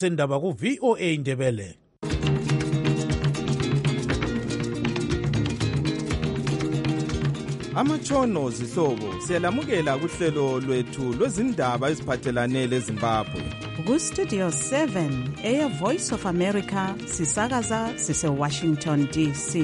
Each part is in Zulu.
sendaba ku-VOA Indebele. Amatshono zihlobo siyalamukela kuhlelo lwethu lwezindaba eziphathelane leZimbabwe. Ku-Studio 7 Air Voice of America sisakaza sise-Washington DC.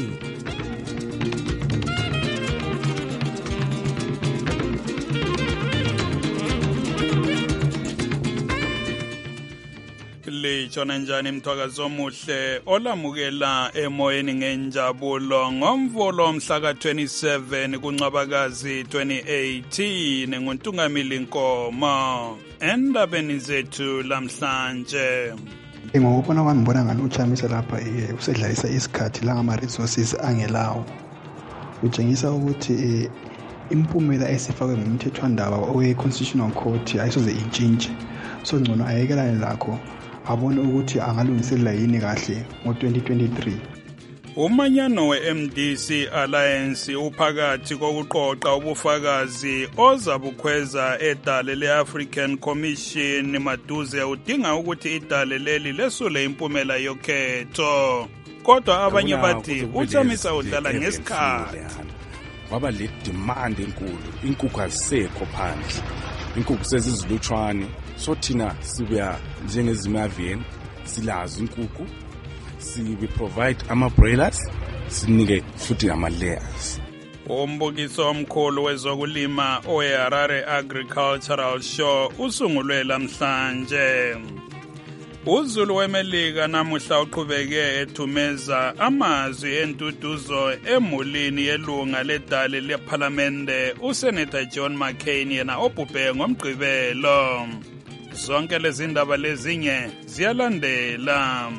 Litshona njani mthwakazi omuhle olamukela emoyeni ngenjabulo ngomvulo mhla ka-27 kuNcwabakazi 2018 nguNtungamili Nkomo endabeni zethu lamhlanje. Ngokubona kwami ngibona ngani uChamisa lapha usedlalisa isikhathi la ngama-resources angelawo. Utshengisa ukuthi impumela esifakwe ngumthethwandaba owe-Constitutional Court ayisoze intshintshe. So ngcono ayekelane lakho abone ukuthi angalungiselela yini kahle ngo-2023. Umanyano we-MDC Alliance uphakathi kokuqoqa ubufakazi ozabukhweza edale le-African Commission maduze udinga ukuthi idale leli lesule impumela yokhetho. Kodwa abanye bathi uChamisa udlala ngesikhathi. Waba le demand enkulu, inkukhu azisekho phandle. Inkukhu sezizilutshwane. So thina sibuya njengezimaveni silazi inkukhu, we provide ama-broilers, sinike futhi ama-layers. Umbukiso omkhulu wezokulima owe-Harare Agricultural Show usungulwe lamhlanje. UZulu weMelika namuhla uqhubeke ethumeza amazwi entuduzo emulini yelunga ledale lephalamende uSenator John McCain yena obhubhe ngomgqibelo. Zonke lezi ndaba lezinye ziyalandela.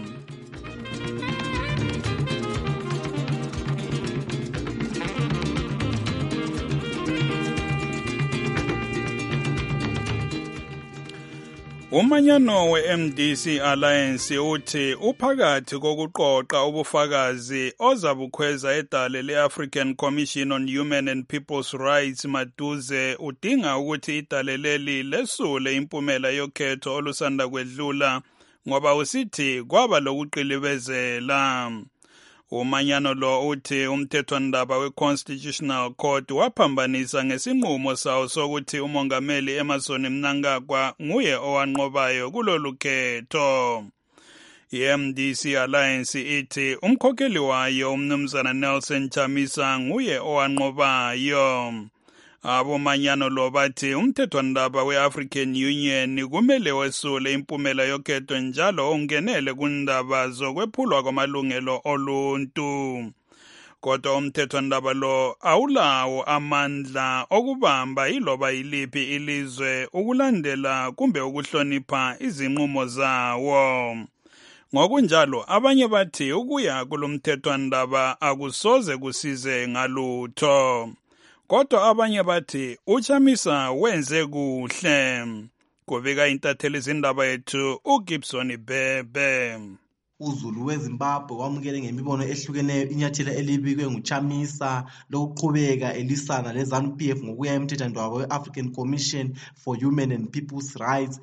Umanyano we-MDC Alliance uthi uphakathi kokuqoqa ubufakazi ozabukhweza edale le-African Commission on Human and People's Rights maduze udinga ukuthi idale leli lesule impumela yokhetho olusanda kwedlula ngoba usithi kwaba lokuqilibezela. Umanyano lo uthi umthethwandaba we-Constitutional Court waphambanisa ngesinqumo sawo sokuthi umongameli Emmerson Mnangagwa nguye owanqobayo kulolu khetho. I-MDC Alliance ithi umkhokheli wayo umnumzana Nelson Chamisa nguye owanqobayo. Abomanyano lo bathi umthethwandaba we-African Union kumele wesule impumela yokhetho njalo ongenele kundaba zokwephulwa kwamalungelo oluntu. Kodwa umthethwandaba lo awulawo amandla okubamba iloba yiliphi ilizwe ukulandela kumbe ukuhlonipha izinqumo zawo. Ngokunjalo abanye bathi ukuya kulomthethwandaba akusoze kusize ngalutho. Kodwa abanye bathi uChamisa wenze kuhle. Kubika intatheli izindaba yethu uGibson Bebe. UZulu weZimbabwe wamukele ngemibono ehlukeneyo inyathela elibikwe nguChamisa lokuqhubeka elisana leZANU-PF ngokuya emthethwandaba we-African Commission for Human and People's Rights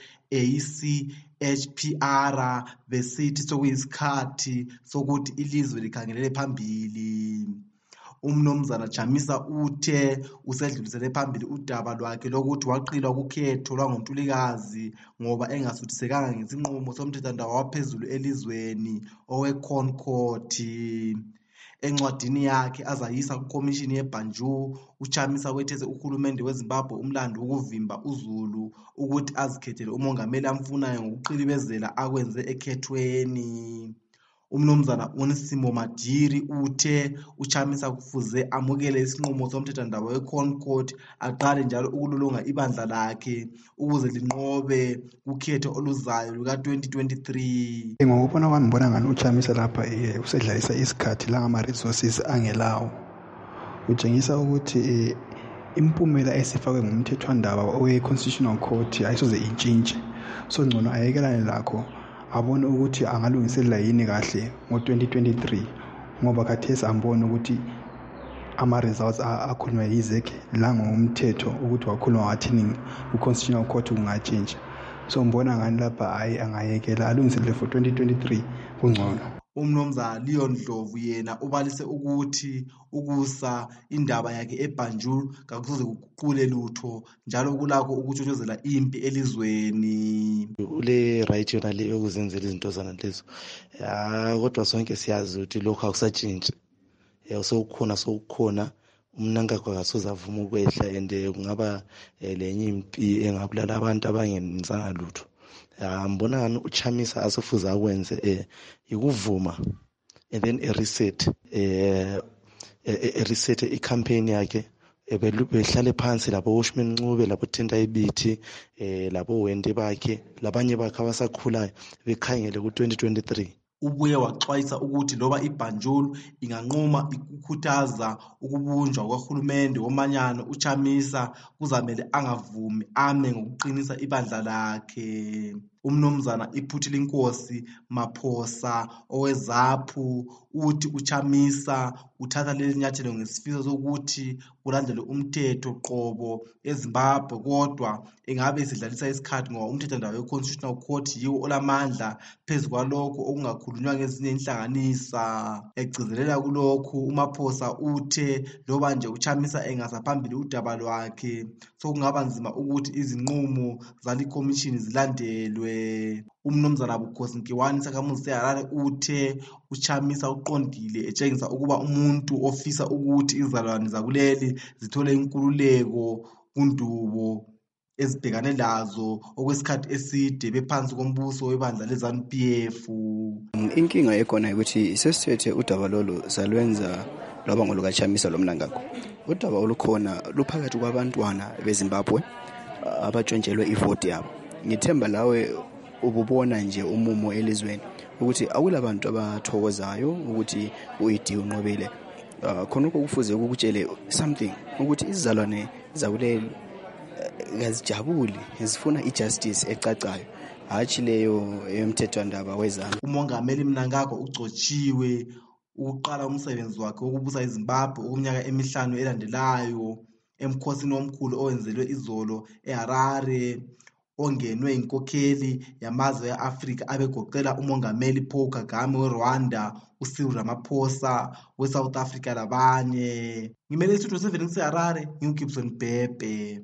ACHPR besithi sokuyisikhathi sokuthi ilizwe likhangelele phambili. Umnumzana Chamisa uthe usedlulisele phambili udaba lwakhe lokuthi waqilwa kukhetho lwangoNtulikazi ngoba engasuthisekanga ngesinqumo somthethwandaba waphezulu elizweni owe-Concord. Encwadini yakhe azayisa kukomishini yeBanjul, uChamisa wethese uhulumende weZimbabwe umlando ukuvimba uZulu ukuthi azikhethele umongameli amfunayo ngokuqilibezela akwenze ekhethweni. Umnumzana uNsimo Madiri uthe uChamisa kufuze amukele isinqumo somthethwandaba weConcord aqale njalo ukulolonga ibandla lakhe ukuze linqobe ukhetho oluzayo luka-2023. Ngokubona kwami ngibona ngani uChamisa lapha usedlalisa isikhathi la ngama-resources angelawo. Utshengisa ukuthi impumela esifakwe ngumthethwandaba owe-Constitutional Court ayisoze intshintshe. So ngcono ayekelane lakho abone ukuthi angalungiselela yini kahle ngo-2023 ngoba khathesi ambone ukuthi ama-results akhulunywa yizekhe la ngomthetho ukuthi wakhulunywa wathini ku-Constitutional Court kungatshintshi. so ngibona ngani lapha hayi angayekela alungiselele for 2023 kungcono. Umnumzana Leon Ndlovu yena ubalise ukuthi ukusa indaba yakhe eBanjul kakusoze kuqule lutho njalo kulakho ukutshotshozela impi elizweni. Ule right yona le yokuzenzela izinto zana lezo. Kodwa sonke siyazi ukuthi lokho akusatshintshi. Sowukhona umnankakho akasoze avuma ukwehla and kungaba lenye impi engabulala abantu abangenzanga lutho. Ngibona ngani uChamisa asofuza akwenze ikuvuma and then reset icampaign yakhe behlale phansi labo Washman Ncube labo Thinta Ibithi labo Wende bakhe labanye bakhe abasakhulayo bekhangele ku2023. Ubuye waxwayisa ukuthi loba iBanjul inganqoma ukukhuthaza ukubunjwa kwahulumende womanyano uChamisa kuzamele angavumi ame ngokuqinisa ibandla lakhe. Umnumzana Iphuthile Inkosi Maphosa owezaphu uthi uChamisa uthatha leli nyathelo ngesifiso sokuthi kulandelwe umthetho qobo eZimbabwe, kodwa engabe esidlalisa isikhathi ngoba umthethondawo we-Constitutional Court yiwo olamandla phezu kwalokho okungakhulunywa ngezinye inhlanganisa. Egcizelela kulokhu uMaphosa uthe loba nje uChamisa engasa phambili udaba lwakhe sokungaba nzima ukuthi izinqumo zalikhomishini zilandelwe. Umnumzana Bukhosi Nkiwani Sakhamuzi seHarare uthe uChamisa uqondile etshengisa ukuba umuntu ofisa ukuthi izalwane zakuleli zithole inkululeko kundubo ezibhekane lazo okwesikhathi eside bephansi kombuso webandla leZANU-PF. Inkinga ekhona ukuthi sesithethe udaba lolu salwenza lwaba ngolukaChamisa lomnankakho. Udaba olukhona luphakathi kwabantwana beZimbabwe abatshontshelwe ivoti yabo. Ngithemba lawe ububona nje umumo elizweni ukuthi akulabantu abathokozayo ukuthi uID unqobile. Khonokho kufuze ukutshele something ukuthi izizalwane zakuleli ngazijabuli zifuna ijustice ecacayo hathi leyo emthethwandaba wezana. Umongameli Mnangagwa ugcotshiwe ukuqala umsebenzi wakhe wokubusa eZimbabwe okumnyaka emihlanu elandelayo emkhosini omkhulu owenzelwe izolo eHarare ongenwe inkokheli yamazwe eAfrika abegoqela umongameli Paul Kagame weRwanda, uCyril Ramaphosa weSouth Africa labanye. Ngimele isithuthwe 7 kuseHarare ngiuGibson Bhebhe.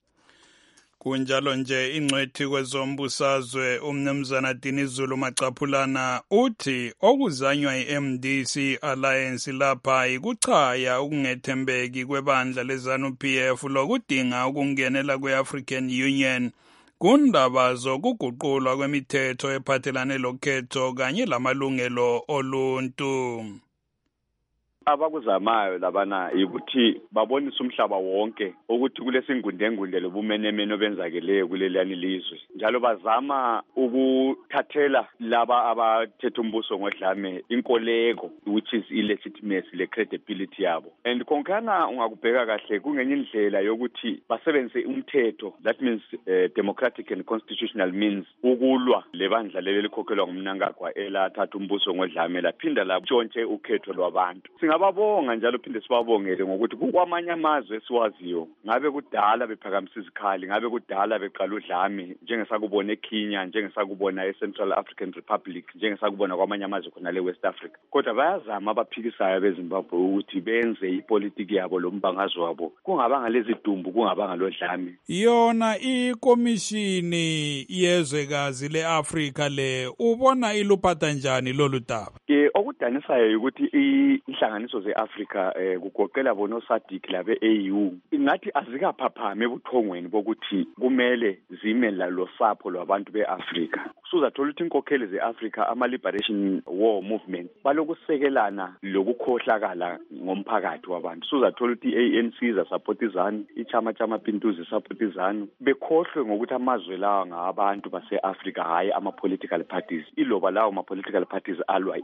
Kunjalo nje ingcwethi kwezombusazwe umnumzana Dinizulu Macaphulana uthi okuzanywa iMDC Alliance lapha ikuchaya ukungethembeki kwebandla leZANU-PF lokudinga ukungenela kweAfrican Union kundaba zokuguqulwa kwemithetho ephathelane lokhetho kanye lamalungelo oluntu. Abakuzamayo labana ukuthi babonise umhlaba wonke ukuthi kulesingundengunde lobumenemene obenzakeleyo kuleliyani lizwe, njalo bazama ukuthathela laba abathetha umbuso ngodlame inkoleko, which is illegitimacy le credibility yabo. And konkana ungakubheka kahle kungenye indlela yokuthi basebenzise umthetho, that means democratic and constitutional means, ukulwa lebandla leli likhokhelwa ngumnankagwa elathatha umbuso ngodlame laphinda latshontshe ukhetho lwabantu. Babonga njalo phinde sibabongele ngokuthi kukwamanye amazwe esiwaziyo ngabe kudala bephakamisa izikhali, ngabe kudala beqala udlame njengesakubona eKenya, njengesakubona eCentral African Republic, njengesakubona kwamanye amazwe khona leWest Africa. Kodwa bayazama abaphikisayo beZimbabwe ukuthi benze ipolitiki yabo lombangazo wabo kungabanga lezi dumbu, kungabanga lodlame. Yona ikomishini yezwekazi leAfrika le ubona iluphatha njani lolu daba? Okudanisayo ukuthi inhlanganiso ze-Afrika kugoqela bona SADC labe AU ingathi azikaphaphami ebuthongweni bokuthi kumele zime lo sapho lwabantu beAfrika. Suzathola ukuthi inkokheli ze-Afrika ama-Liberation War Movement balokusekelana lokukhohlakala ngomphakathi wabantu. Suzathola ukuthi i-ANC zasapota izanu, ichama Pintu zisapota izanu, bekhohlwe ngokuthi amazwe lawa ngabantu base-Afrika hayi ama-political parties. Iloba lawo ma-political parties alwa impi.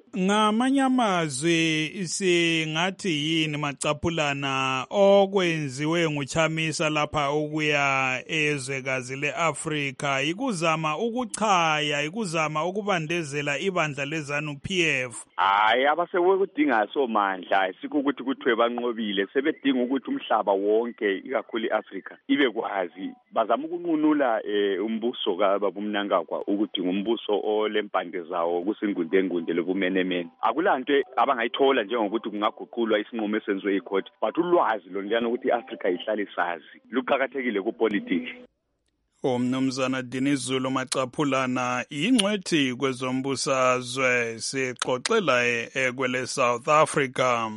Ngamanye amazwi singathi yini macaphulana okwenziwe nguChamisa lapha ukuya ezwekazi leAfrika ikuzama ukuchaya ikuzama ukubandezela ibandla leZANU-PF. Hayi abasewekudinga somandla isikho ukuthi kuthiwe banqobile sebedinga ukuthi umhlaba wonke ikakhulu iAfrika ibe kwazi bazama ukunqunula umbuso kaBabumnangagwa ukuthi ngumbuso olempande zawo kusingundengunde lobumenemene. Akulanto abangayithola njengokuthi kungaguqulwa isinqumo esenziwe icourt but ulwazi lonlana ukuthi iAfrika ihlale isazi luqhakathekile kupolitiki. Umnumzana Dinizulu Macaphulana ingcwethi kwezombusazwe sixoxela ekwele South Africa.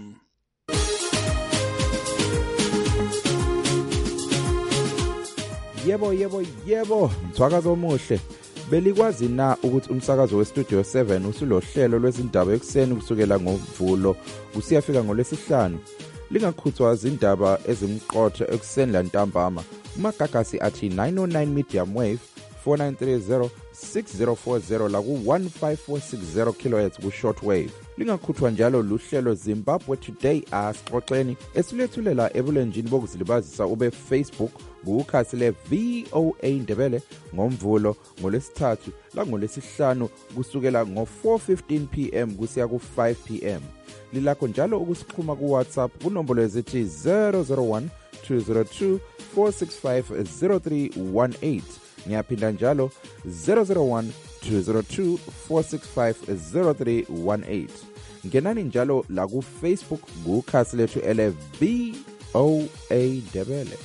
Yebo, mthwakazo omuhle. Belikwazi na ukuthi umsakazo weStudio 7 usulohlelo lwezindaba ekseni kusukela ngoMvulo kusiyafika ngoLwesihlanu. Lingakhuthwa izindaba ezimqotho ekseni lantambama. Umagagasi athi 909 medium wave 4930 6040 la ku 15460 kHz ku shortwave. Lingakhuthwa njalo luhlelo Zimbabwe Today asixoxeni esilethulela ebulenjini bokuzilibazisa ube Facebook kukhasi le VOA Ndebele ngoMvulo ngoLwesithathu la ngoLwesihlanu kusukela ngo4:15 PM kusiya ku5 PM. Lilakho njalo ukusixhuma ku WhatsApp kunombolo ezithi 001 202 465 0318. Ngiyaphinda njalo 001 202 465 0318. Ngenani njalo la ku Facebook kukhasi lethu ele VOA Ndebele.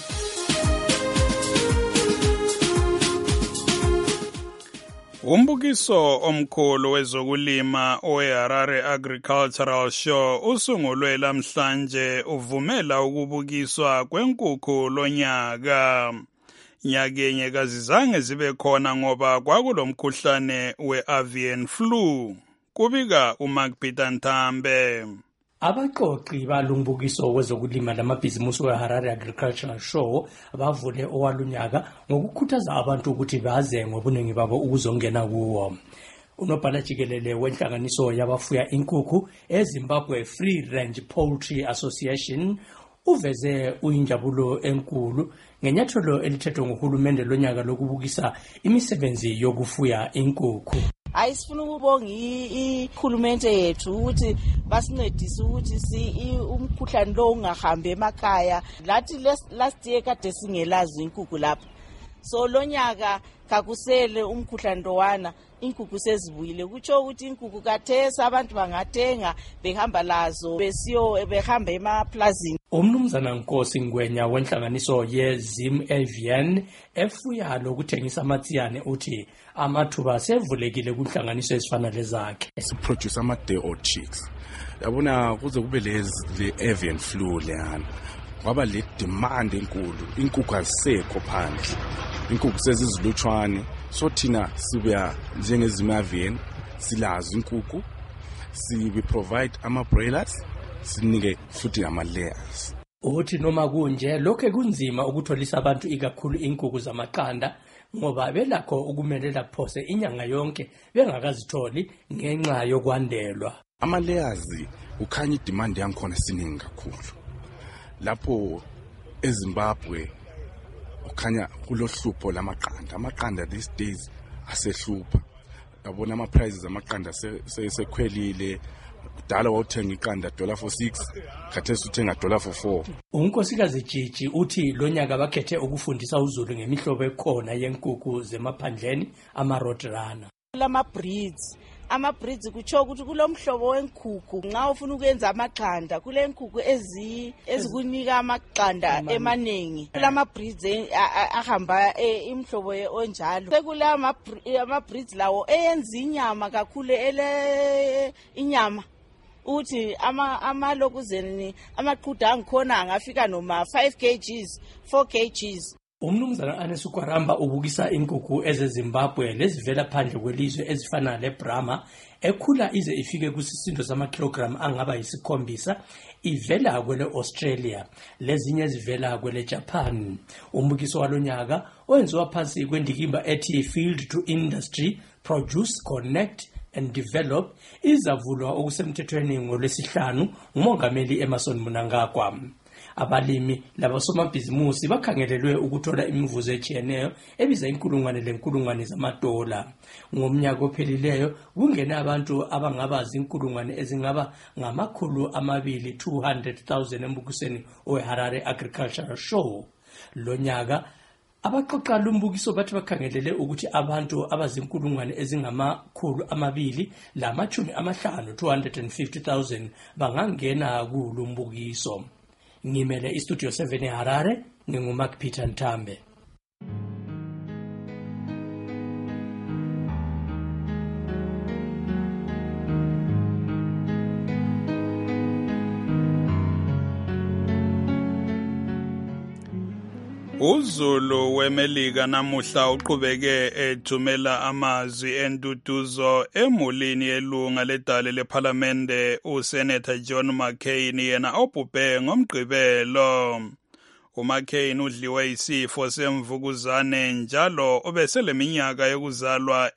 Umbukiso omkhulu wezokulima oweHarare Agricultural Show usungulwe lamhlanje uvumela ukubukiswa kwenkukhu lonyaka. Nyakenye kazizange zibe khona ngoba kwakulomkhuhlane weavian flu. Kubika uMark Peter Ntambe. Abaqoqi balumbukiso wezokulima lamabhizimusi weHarare Agricultural Show bavule owalunyaka ngokukhuthaza abantu ukuthi baze ngobuningi babo ukuzongena kuwo. Unobhala jikelele wenhlanganiso yabafuya inkukhu eZimbabwe Free Range Poultry Association uveze uyinjabulo enkulu ngenyathelo elithethwe nguhulumende lonyaka lokubukisa imisebenzi yokufuya inkukhu. Ayisifuna ukubonga ikhulumente yethu ukuthi basincedise ukuthi umkhuhlane lo ungahambi emakhaya. Lathi last year kade singelazi inkukhu lapha. So lonyaka kakusele umkhuhlane lowana inkukhu sezibuyile. Kutsho ukuthi inkukhu kathesa abantu bangathenga behamba lazo behamba emaplazini. Umnumzana Nkosi Ngwenya wenhlanganiso yeZim Avian efuya lokuthengisa amatsiyane uthi amathuba sevulekile kunhlanganiso ezifana lezakhe. Siproduce ama-day-old chicks. Yabona kuze kube le avian flu leyana. Kwaba le demand enkulu. Inkukhu azisekho phandle. Inkukhu sezizilutshwane. So thina sibuya njengezim avian silazi inkukhu. We provide ama-broilers. Sinike futhi ama-layers. Uthi noma kunje lokho kunzima ukutholisa abantu ikakhulu inkukhu zamaqanda ngoba belakho ukumelela kuphose inyanga yonke bengakazitholi ngenxa yokwandelwa. Ama-layers ukhanya idemand yankhona siningi kakhulu. Lapho eZimbabwe ukhanya kulohlupho lamaqanda. Amaqanda these days asehlupha. Yabona ama-prices amaqanda sekhwelile. Kudala wawuthenga iqanda $4.6 khathesi uthenga $4. Unkosikazi Jiji uthi lonyaka bakhethe ukufundisa uZulu ngemihlobo ekhona yenkukhu zemaphandleni ama-roadrunner. Ama-breeds kutsho ukuthi kulomhlobo wenkukhu nxa ufuna ukwenza amaqanda kule nkukhu ezikunika amaqanda emaningi. Kulama-breeds ahamba imhlobo onjalo. Sekule ama-breeds lawo eyenza inyama kakhulu inyama. Uthi amalokuzeni amaqhuda angikhona angafika noma 5 kgs 4 kgs. Umnumzana Anesukwaramba ubukisa inkukhu ezeZimbabwe lezivela phandle kwelizwe ezifana leBrahma ekhula ize ifike kusisindo sama-kilogram angaba yi7 ivela kwele Australia lezinye zivela kwele Japan. Umbukiso walonyaka owenziwa phansi kwendikimba ethi Field to Industry Produce Connect and Develop izavulwa okusemthethweni ngolwesihlanu ngumongameli Emmerson Mnangagwa. Abalimi labasomabhizimusi bakhangelelwe ukuthola imivuzo ejiyeneyo ebiza inkulungwane zamadola. Ngomnyaka ophelileyo kungena abantu abangaba zinkulungwane ezingaba ngamakhulu 200,000 embukisweni oHarare Agricultural Show. Lo nyaka abaqoqa lumbukiso bathi bakhangelele ukuthi abantu abazinkulungwane ezingamakhulu 250,000 bangangena kulumbukiso. Ngimele istudio 7 eHarare nginguMark Peter Ntambe. uZulu weMelika namuhla uqhubeke ethumela amazwi entutuzo emulini yelunga ledale lePhalamende uSenator John McCain yena obhubhe ngomgqibelo. uMcCain udliwe isifo semvukuzane njalo obeseleminyaka yokuzalwa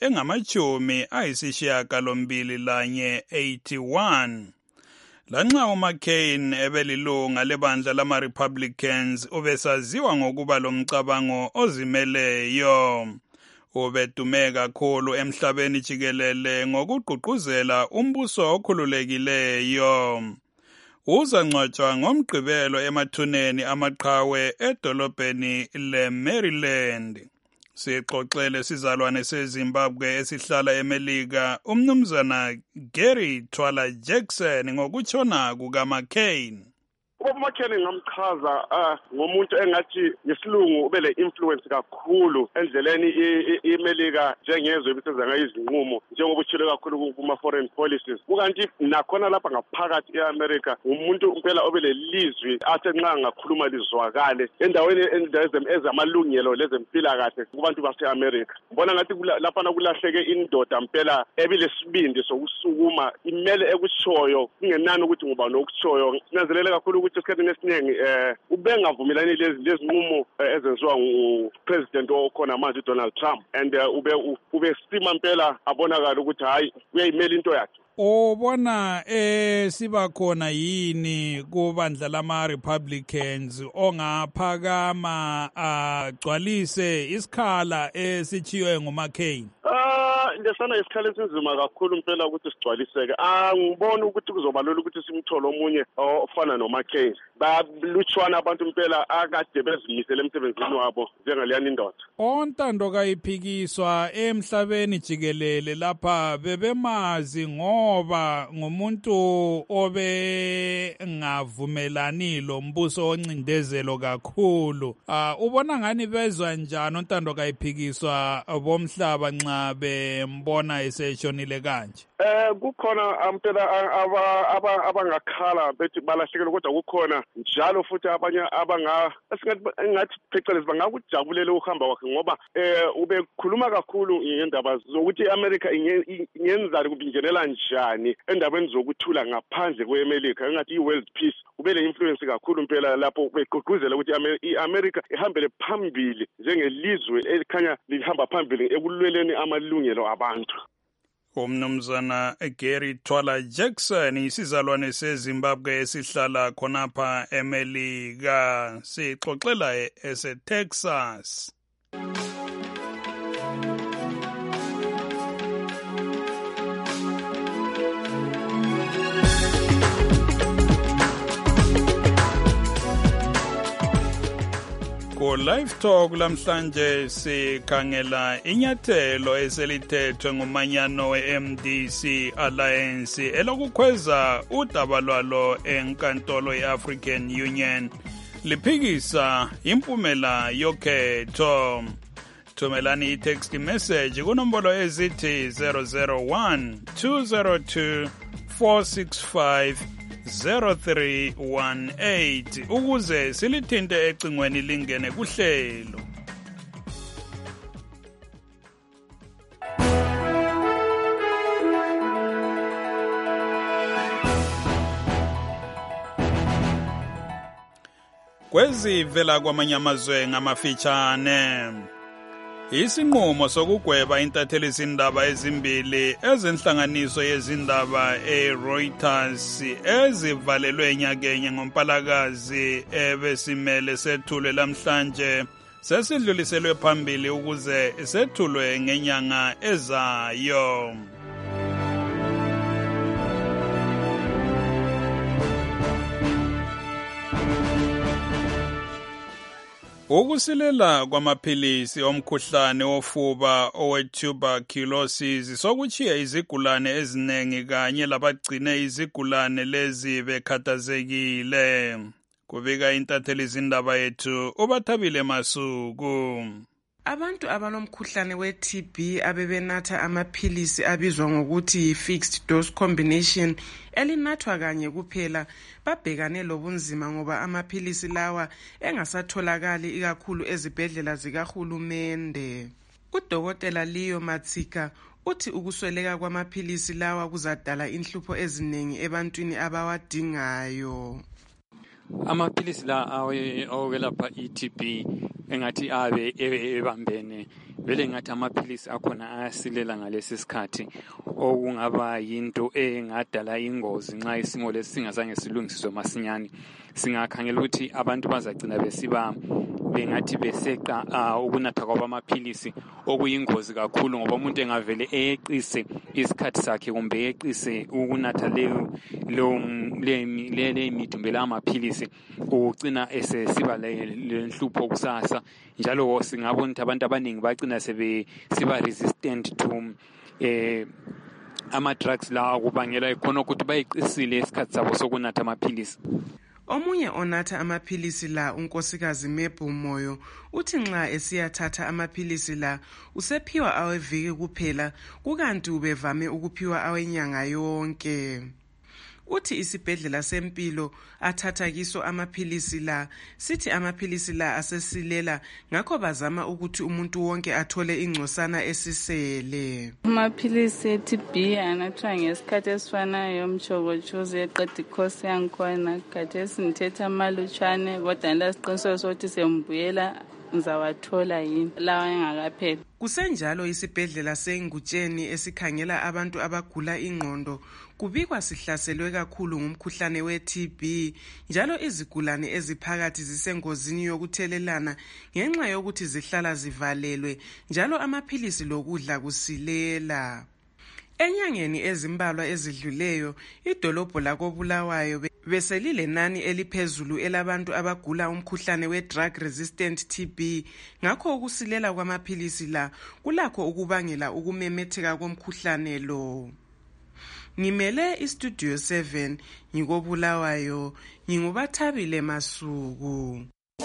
engama-81. Lanxa uMcCain ebelilunga lebandla lama-Republicans ubesaziwa ngokuba lomcabango ozimeleyo. Ubedume kakhulu emhlabeni jikelele ngokugqugquzela umbuso okhululekileyo. Uzangcwatshwa ngomgqibelo emathuneni amaqhawe edolobheni leMaryland. Sixoxele sizalwane seZimbabwe esihlala eMelika umnumzana Gary Twala Jackson ngokutshona kukaMcCain. uMcCain ngamchaza ngomuntu engathi ngesilungu ube le influence kakhulu endleleni iMelika njengezwe ebiseza ngayizinqumo njengoba utshilo kakhulu kuma foreign policies. Kukanti nakhona lapha ngaphakathi eAmerica umuntu impela obe lelizwi athe nxa ngakhuluma lizwakale endaweni ezamalungelo lezempilakahle kubantu baseAmerica. Ngibona ngathi lapha kulahleke indoda impela ebilesibindi sokusukuma imele ekutshoyo kungenani ukuthi ngubani okutshoyo. Sinanzelele kakhulu ukuthi esikhathini esiningi ubengavumelani lezinqumo ezenziwa ngupresident okhona manje Donald Trump and ube stima impela abonakala ukuthi hayi uyayimela into yakhe. Ubona siba khona yini kubandla lama-Republicans ongaphakama agcwalise isikhala esichiywe nguMcCain? Lesana isikhala esinzima kakhulu impela ukuthi sigcwaliseke. Ngibona ukuthi kuzobalula ukuthi simthole omunye ofana noMcCain. Balutshwana abantu impela akade bezimisele emsebenzini wabo njengaleyani indoda. Ontando kayiphikiswa emhlabeni jikelele lapha bebemazi ngoba ngumuntu obe ngavumelani lo mbuso oncindezelo kakhulu. Ubona ngani bezwa njani ontando kayiphikiswa bomhlaba nxa bembona eseshonile kanje? Kukhona impela abangakhala bethi balahlekelwe kodwa kukhona njalo futhi abanye engathi phecelezi bangakujabulela ukuhamba kwakhe ngoba ubekhuluma kakhulu ngendaba zokuthi iAmerica ingenzani kubingelela njani endabeni zokuthula ngaphandle kweAmerica engathi iworld peace ubele influence kakhulu impela lapho begqugquzela ukuthi iAmerica ihambele phambili njengelizwe elikhanya lihamba phambili ekulweleni amalungelo abantu. Umnumzana Gary Twala Jackson isizalwane seZimbabwe esihlala khonapha eMelika sixoxela eseTexas. Live Talk lamhlanje sikhangela inyathelo eselithethwe ngumanyano weMDC Alliance elokukhweza udaba lwalo enkantolo yeAfrican Union liphikisa impumela yokhetho. Thumelani i-text message kunombolo ezithi 001 202 465 0318 ukuze silithinte ecingweni lingene kuhlelo. Kwezivela kwamanye amazwe ngamafitshane. Isinqumo sokugweba intathelizindaba ezimbili ezenhlanganiso yezindaba Reuters ezivalelwe nyakenye ngoMpalakazi ebesimele sethulwe namhlanje sesidluliselwe phambili ukuze sethulwe ngenyanga ezayo. Ukusilela kwamaphilisi omkhuhlane wofuba owetuberculosis sokuchiya izigulane eziningi kanye labagcine izigulane lezi bekhathazekile. Kubika intathelizindaba yethu uBathabile Masuku. Abantu abanomkhuhlane we-TB abebenatha amaphilisi abizwa ngokuthi yi-fixed dose combination elinathwa kanye kuphela babhekane lobunzima ngoba amaphilisi lawa engasatholakali ikakhulu ezibhedlela zikahulumende. Udokotela Leo Matsika uthi ukusweleka kwamaphilisi lawa kuzadala inhlupho eziningi ebantwini abawadingayo. Amaphilisi la awokwelapha i-TB engathi abe ebambene vele ngathi amaphilisi akhona ayasilela ngalesi sikhathi okungaba yinto engadala ingozi nxa isimo lesi singazange silungisiswe masinyane. Singakhangela ukuthi abantu bazagcina bengathi beseqa ukunatha kwamaphilisi okuyingozi kakhulu ngoba umuntu engavele eyeqise isikhathi sakhe kumbe eyeqise ukunatha le mithi kumbe la maphilisi ugcina esesiba lenhlupho kusasa. Njalo singabona ukuthi abantu abaningi bagcina siba resistant to ama-drugs lawa kubangela khona ukuthi bayiqisile isikhathi sabo sokunatha amaphilisi. Omunye onatha amaphilisi la unkosikazi Mephu Moyo uthi nxa esiyathatha amaphilisi la usephiwa aweviki kuphela kukanti ubevame ukuphiwa awenyanga yonke. Uthi isibhedlela sempilo athatha kiso amaphilisi la sithi amaphilisi la asesilela ngakho bazama ukuthi umuntu wonke athole ingcosana esisele. Amaphilisi e-TB anathwa ngesikhathi esifanayo umchokochuze eqeda ikhosi yangikhona khathesi ngithetha amalutshwane kodwa ndasiqiniseko sokuthi sembuyela ngizawathola yini lawa engakapheli. Kusenjalo isibhedlela seNgutsheni esikhangela abantu abagula ingqondo kubikwa sihlaselwe kakhulu ngumkhuhlane we-TB njalo izigulane eziphakathi zisengozini yokuthelelana ngenxa yokuthi zihlala zivalelwe njalo amaphilisi lokudla kusilela. Enyangeni ezimbalwa ezidluleyo idolobho lakoBulawayo beselile nani eliphezulu elabantu abagula umkhuhlane we-drug resistant TB ngakho ukusilela kwamaphilisi la kulakho ukubangela ukumemetheka komkhuhlane lo. Ngimele iStudio 7 ngikoBulawayo nginguBathabile Masuku.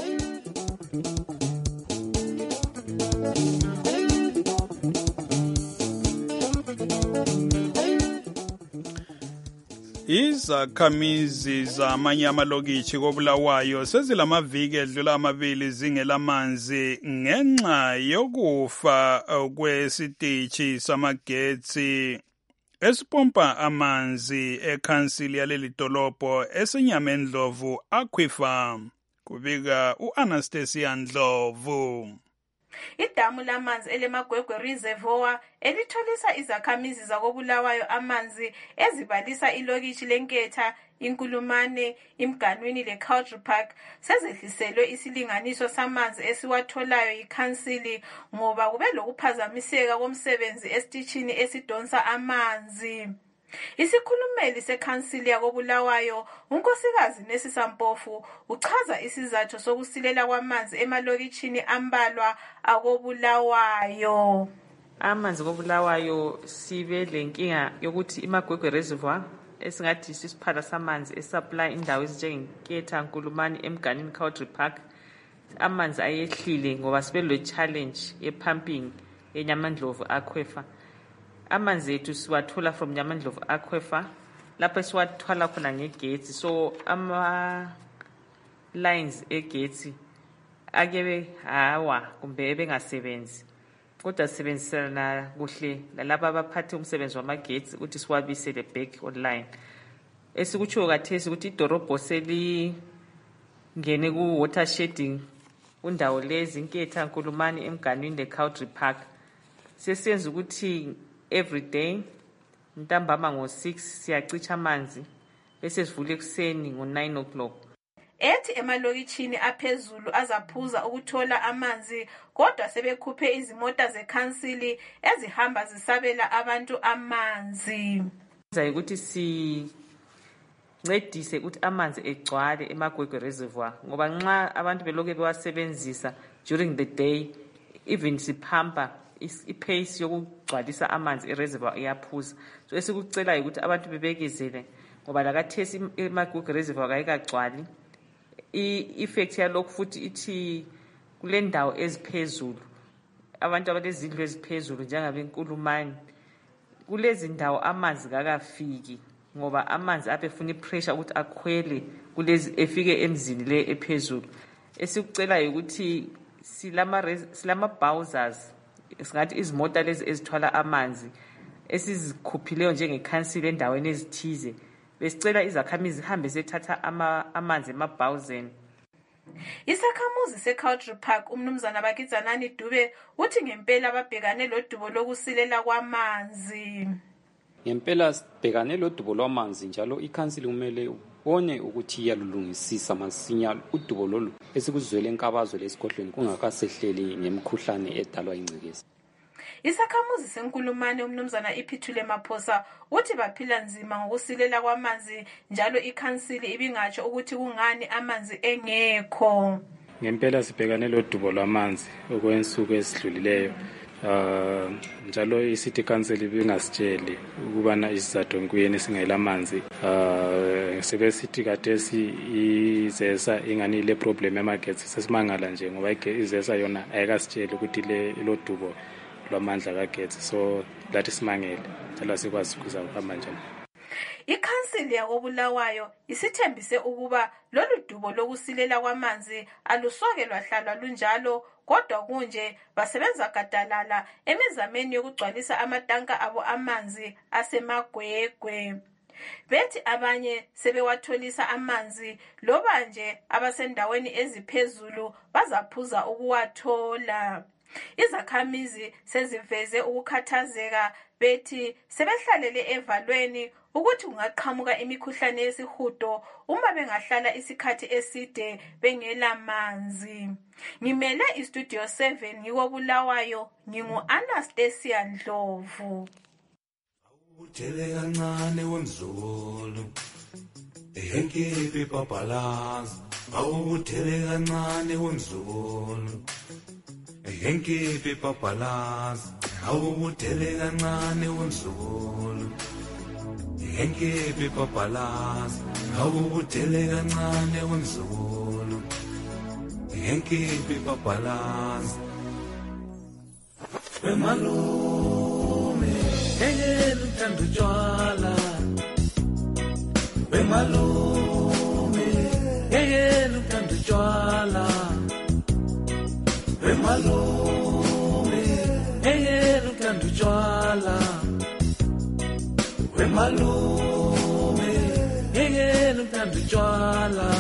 Izakhamizi zamanye amalokitshi koBulawayo sezilamaviki edlula amabili zingelamanzi ngenxa yokufa kwesitishi samagetsi esipompa amanzi ekhansili yaleli dolobho eseNyamendlovu Aquifer. Kubika uAnastasia Ndlovu. Idamu lamanzi eleMagwegwe Reservoir elitholisa izakhamizi zakoBulawayo amanzi ezibalisa ilokitshi leNketha, iNkulumane, iMganwini leCountry Park sezehliselwe isilinganiso samanzi esiwatholayo yikhansili ngoba kube lokuphazamiseka komsebenzi esitishini esidonsa amanzi. Isikhulumeli sekhansili yakoBulawayo unkosikazi Nesisa Mpofu uchaza isizathu sokusilela kwamanzi emalokitshini ambalwa akoBulawayo. Amanzi koBulawayo sibe lenkinga yokuthi iMagwegwe Reservoir esingathi sisiphala samanzi esupply indawo ezinjengeNketha, Nkulumane, eMganwini, Country Park amanzi ayehlile ngoba sibe le challenge ye-pumping eNyamandlovu Aquifer. Amanzi ethu siwathola from Nyamandlovu Aquifer lapho siwathwala khona ngegetsi, so ama-lines egetsi akebe hawa kumbe bengasebenzi kodwa sisebenzisana kuhle lalabo abaphathe umsebenzi wamagetsi ukuthi siwabisele back online. Esikutsho kathesi ukuthi idorobho selingene ku-water shedding undawo lezi Nketha, Nkulumane, Emganwini le-Cowdrey Park. Sesiyenza ukuthi every day ntambama ngo-6 siyacicha amanzi bese sivule ekuseni ngo-9 o'clock. Ethi emalokitshini aphezulu azaphuza ukuthola amanzi kodwa sebekhuphe izimota zekhansili ezihamba zisabela abantu amanzi. Ukuthi sincedise ukuthi amanzi egcwale eMagwegwe Reservoir ngoba nxa abantu beloke bewasebenzisa during the day even siphampa ipace yokugcwalisa amanzi ereservoir iyaphuza. So esikucela ukuthi abantu bebekezele ngoba lakathesi eMagwegwe Reservoir kayikagcwali. I-effect yalokhu futhi ithi kule ndawo eziphezulu abantu abalezindlu eziphezulu njengabeNkulumane kulezi ndawo amanzi kakafiki ngoba amanzi abefuna ipressure ukuthi akhwele kulezi efike emzini le ephezulu. Esikucela ukuthi silama bowsers singathi izimota lezi ezithwala amanzi esizikhuphileyo njengekhansili endaweni ezithize besicela izakhamizi zihambe sethatha amanzi emabhawuzeni. Isakhamuzi se-Cowdrey Park umnumzana Bakizanani Dube uthi ngempela babhekane lodubo lokusilela kwamanzi. Ngempela sibhekane lodubo lwamanzi njalo ikhansili kumele ubone ukuthi iyalulungisisa masinya udubo lolu esikuzwele enkabazo lesikhohlweni kungakasehleli ngemikhuhlane edalwa ingcekeza. Isakhamuzi seNkulumane umnumzana Iphithule Maphosa uthi baphila nzima ngokusilela kwamanzi njalo ikhansili ibingatsho ukuthi kungani amanzi engekho. Ngempela sibhekane lodubo lwamanzi okwensuku esidlulileyo njalo i-City Council ibingasitsheli ukubana isizathu nkuyeni singela amanzi. Sebesithi kadesi izesa ingani le problem emagetsi sesimangala nje ngoba izesa yona ayikasitsheli ukuthi lo dubo lwamandla kagetsi so lathi simangele njalo sikwazi ukuza ukuhamba njani. Ikhansili yakoBulawayo isithembise ukuba lolu dubo lokusilela kwamanzi alusoke lwahlalwa lunjalo kodwa kunje basebenza gadalala emizameni yokugcwalisa amatanka abo amanzi aseMagwegwe. Bethi abanye sebewatholisa amanzi loba nje abasendaweni eziphezulu bazaphuza ukuwathola. Izakhamizi seziveze ukukhathazeka bethi sebehlalele evalweni ukuthi kungaqhamuka imikhuhlane yesihudo uma bengahlala isikhathi eside bengela manzi. Ngimele iStudio 7 ngikoBulawayo ngingu-Anastasia Ndlovu. Uthele kancane wemzulu ehenkipi papalaza awuthele kancane wemzulu ehenkipi papalaza awuthele kancane wemzulu ehenkipi papalaza awuthele kancane wemzulu ehenkipi papalaza Bemalume engelo uthanda utshwala Bemalume engelo uthanda utshwala Bemalume engelo uthanda utshwala Bemalume engelo uthanda utshwala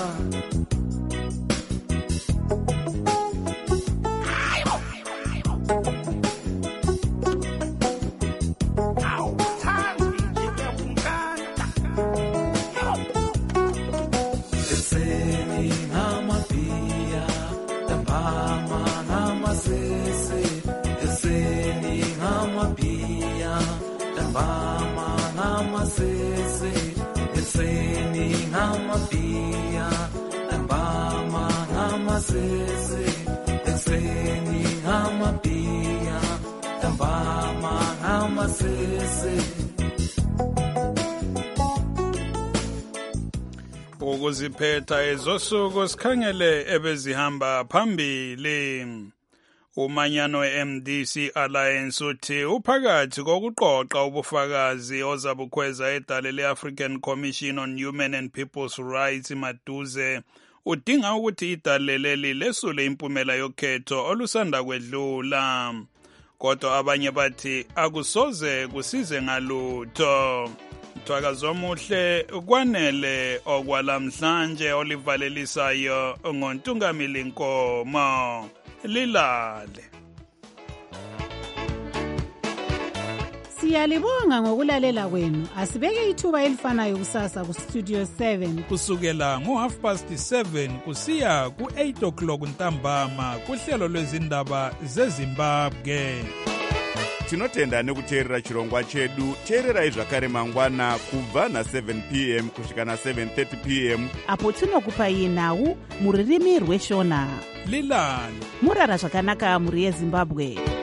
Ukuziphetha ezosuku sikhangele ebezihamba phambili. Umanyano MDC Alliance uthi uphakathi kokuqoqa ubufakazi ozabukhweza edale le-African Commission on Human and People's Rights maduze udinga ukuthi idale leli lesule impumela yokhetho olusanda kwedlula. Kodwa abanye bathi akusoze kusize ngalutho. Mthwakazo omuhle kwanele okwalamhlanje olivalelisayo ngoNtungamili Nkomo. Lilale. Siyalibonga ngokulalela kwenu. Asibeke ithuba elifanayo kusasa ku Studio 7 kusukela ngo7:30 kusiya ku8:00 ntambama kuhlelo lwezindaba zeZimbabwe. Tinotenda nekuteerera chirongwa chedu. Teererai zvakare mangwana kubva na7 p.m. kusvika na7:30 p.m. apo tinokupai nhau muririmi rweshona. Lilale. Murara zvakanaka muri yeZimbabwe.